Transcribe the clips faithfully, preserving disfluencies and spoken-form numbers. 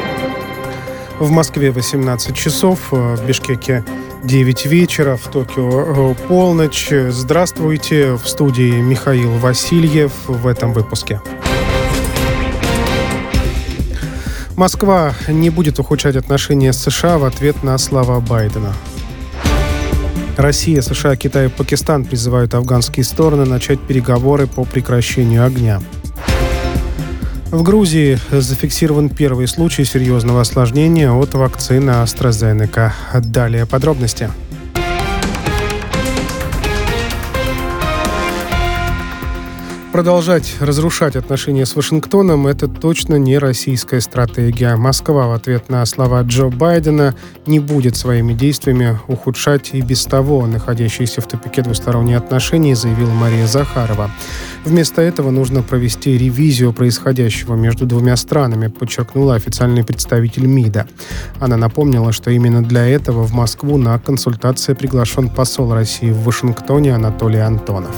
В Москве восемнадцать часов, в Бишкеке девять вечера, в Токио полночь. Здравствуйте, в студии Михаил Васильев в этом выпуске. Москва не будет ухудшать отношения с США в ответ на слова Байдена. Россия, США, Китай и Пакистан призывают афганские стороны начать переговоры по прекращению огня. В Грузии зафиксирован первый случай серьезного осложнения от вакцины AstraZeneca. Далее подробности. Продолжать разрушать отношения с Вашингтоном – это точно не российская стратегия. Москва в ответ на слова Джо Байдена не будет своими действиями ухудшать и без того находящиеся в тупике двусторонние отношения, заявила Мария Захарова. Вместо этого нужно провести ревизию происходящего между двумя странами, подчеркнула официальный представитель МИДа. Она напомнила, что именно для этого в Москву на консультации приглашен посол России в Вашингтоне Анатолий Антонов.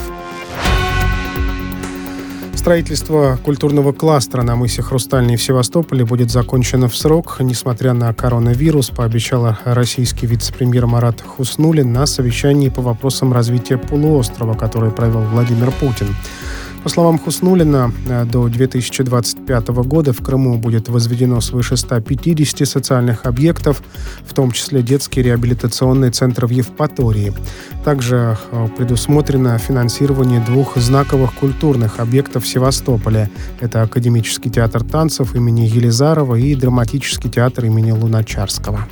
Строительство культурного кластера на мысе Хрустальный в Севастополе будет закончено в срок, несмотря на коронавирус, пообещал российский вице-премьер Марат Хуснуллин на совещании по вопросам развития полуострова, которое провел Владимир Путин. По словам Хуснуллина, до две тысячи двадцать пятого года в Крыму будет возведено свыше ста пятидесяти социальных объектов, в том числе детский реабилитационный центр в Евпатории. Также предусмотрено финансирование двух знаковых культурных объектов в Севастополе. Это Академический театр танцев имени Елизарова и Драматический театр имени Луначарского.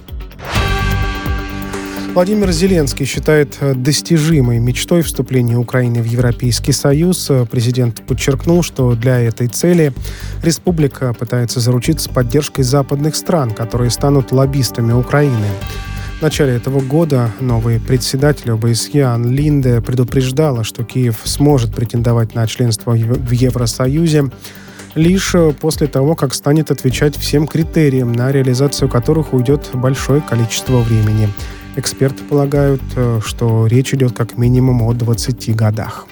Владимир Зеленский считает достижимой мечтой вступления Украины в Европейский Союз. Президент подчеркнул, что для этой цели республика пытается заручиться поддержкой западных стран, которые станут лоббистами Украины. В начале этого года новый председатель ОБСЕ Анн Линде предупреждала, что Киев сможет претендовать на членство в Евросоюзе лишь после того, как станет отвечать всем критериям, на реализацию которых уйдет большое количество времени. Эксперты полагают, что речь идет как минимум о двадцати годах.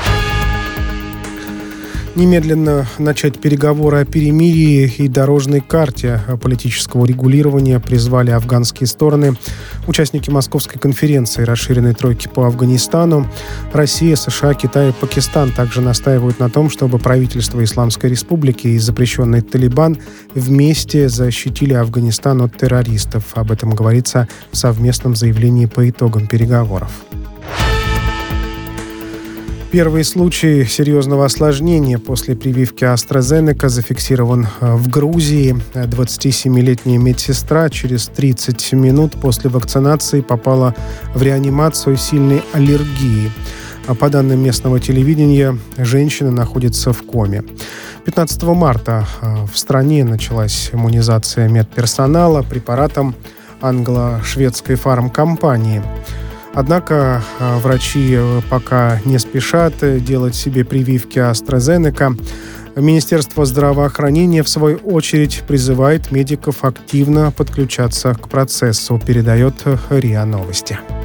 Немедленно начать переговоры о перемирии и дорожной карте политического регулирования призвали афганские стороны. Участники Московской конференции расширенной тройки по Афганистану, Россия, США, Китай и Пакистан также настаивают на том, чтобы правительство Исламской Республики и запрещенный Талибан вместе защитили Афганистан от террористов. Об этом говорится в совместном заявлении по итогам переговоров. Первый случай серьезного осложнения после прививки AstraZeneca зафиксирован в Грузии. двадцатисемилетняя медсестра через тридцать минут после вакцинации попала в реанимацию сильной аллергии. По данным местного телевидения, женщина находится в коме. пятнадцатого марта в стране началась иммунизация медперсонала препаратом англо-шведской фармкомпании. Однако врачи пока не спешат делать себе прививки AstraZeneca. Министерство здравоохранения, в свою очередь, призывает медиков активно подключаться к процессу, передает РИА Новости.